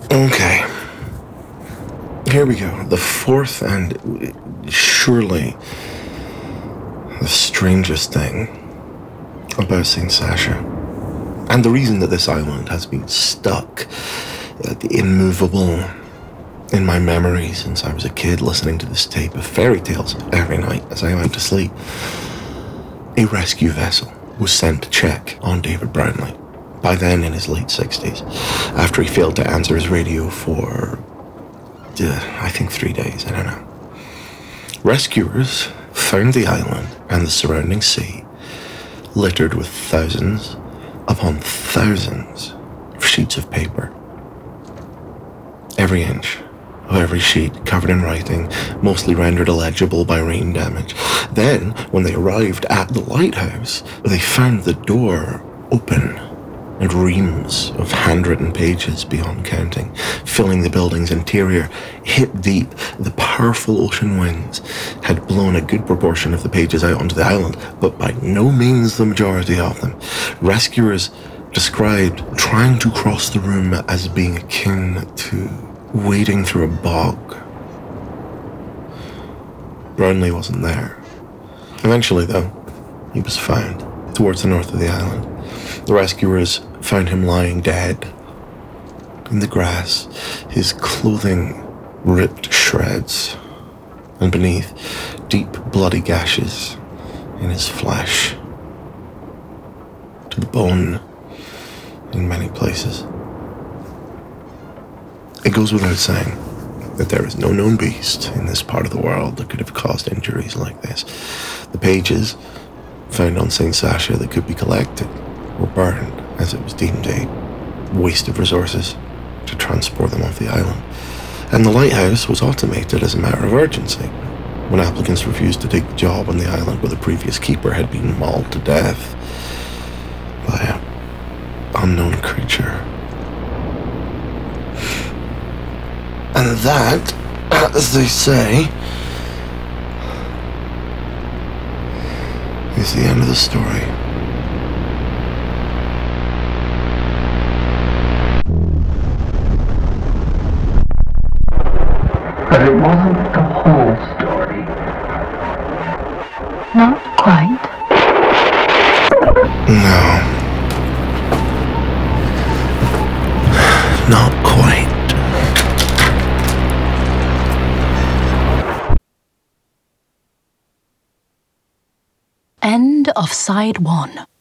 Okay. Here we go. The fourth and surely the strangest thing about St. Sasha, and the reason that this island has been stuck, immovable, in my memory since I was a kid, listening to this tape of fairy tales every night as I went to sleep. A rescue vessel was sent to check on David Brownlee, by then in his late 60s, after he failed to answer his radio for, I think 3 days, I don't know. Rescuers found the island and the surrounding sea littered with thousands upon thousands of sheets of paper. Every inch of every sheet covered in writing, mostly rendered illegible by rain damage. Then, when they arrived at the lighthouse, they found the door open and reams of handwritten pages beyond counting, filling the building's interior. Hip deep, the powerful ocean winds had blown a good proportion of the pages out onto the island, but by no means the majority of them. Rescuers described trying to cross the room as being akin to wading through a bog. Brownlee wasn't there. Eventually, though, he was found towards the north of the island. The rescuers found him lying dead in the grass, his clothing ripped to shreds, and beneath, deep bloody gashes in his flesh, to the bone in many places. It goes without saying that there is no known beast in this part of the world that could have caused injuries like this. The pages found on St. Sasha that could be collected were burned, as it was deemed a waste of resources to transport them off the island. And the lighthouse was automated as a matter of urgency when applicants refused to take the job on the island where the previous keeper had been mauled to death by an unknown creature. And that, as they say, is the end of the story. But it wasn't the whole story. Not quite. No. Not quite. End of Side 1.